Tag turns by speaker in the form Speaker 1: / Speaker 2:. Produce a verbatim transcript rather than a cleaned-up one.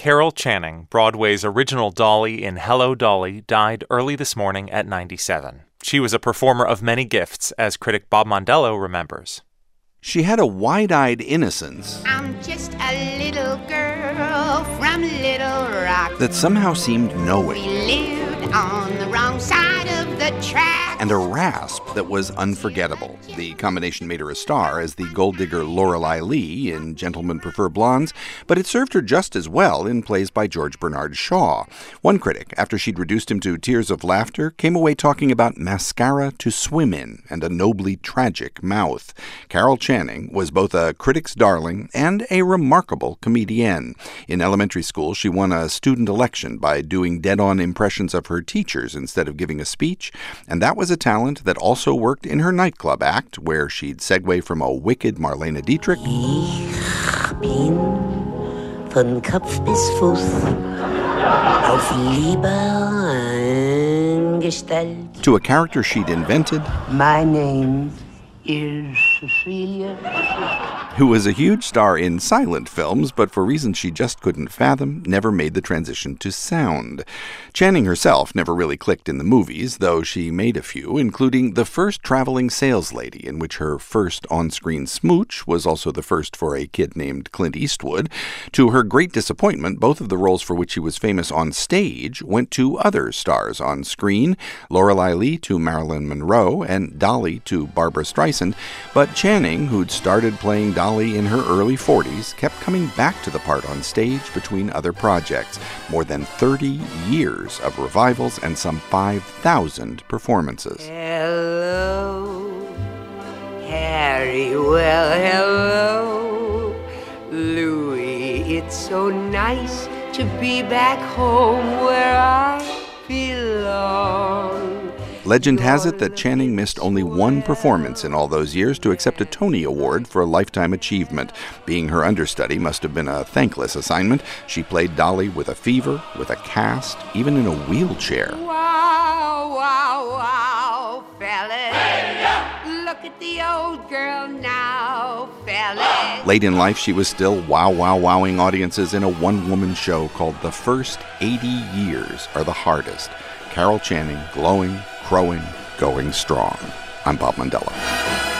Speaker 1: Carol Channing, Broadway's original Dolly in Hello, Dolly, died early this morning at ninety-seven. She was a performer of many gifts, as critic Bob Mondello remembers.
Speaker 2: She had a wide-eyed innocence.
Speaker 3: I'm just a little girl from Little Rock
Speaker 2: that somehow seemed knowing.
Speaker 3: We lived on the wrong side of the track.
Speaker 2: And a rasp that was unforgettable. The combination made her a star as the gold digger Lorelei Lee in Gentlemen Prefer Blondes, but it served her just as well in plays by George Bernard Shaw. One critic, after she'd reduced him to tears of laughter, came away talking about mascara to swim in and a nobly tragic mouth. Carol Channing was both a critic's darling and a remarkable comedienne. In elementary school, she won a student election by doing dead-on impressions of her teachers instead of giving a speech, and that was a talent that also worked in her nightclub act, where she'd segue from a wicked Marlene Dietrich
Speaker 4: Ich bin von Kopf bis Fuß auf Liebe eingestellt
Speaker 2: to a character she'd invented.
Speaker 4: My name is Cecilia.
Speaker 2: Who was a huge star in silent films, but for reasons she just couldn't fathom, never made the transition to sound. Channing herself never really clicked in the movies, though she made a few, including The First Traveling Saleslady, in which her first on-screen smooch was also the first for a kid named Clint Eastwood. To her great disappointment, both of the roles for which she was famous on stage went to other stars on screen, Lorelei Lee to Marilyn Monroe and Dolly to Barbra Streisand, but Channing, who'd started playing Dolly in her early forties, kept coming back to the part on stage between other projects. More than thirty years of revivals and some five thousand performances.
Speaker 4: Hello, Harry, well, hello, Louis, it's so nice to be back home where I belong.
Speaker 2: Legend has it that Channing missed only one performance in all those years to accept a Tony Award for a Lifetime Achievement. Being her understudy must have been a thankless assignment. She played Dolly with a fever, with a cast, even in a wheelchair.
Speaker 4: Wow, wow, wow, fellas. Hey, look at the old girl now, fellas.
Speaker 2: Late in life, she was still wow, wow, wowing audiences in a one-woman show called The First eighty Years Are the Hardest. Carol Channing, glowing, crowing, going strong. I'm Bob Mondello.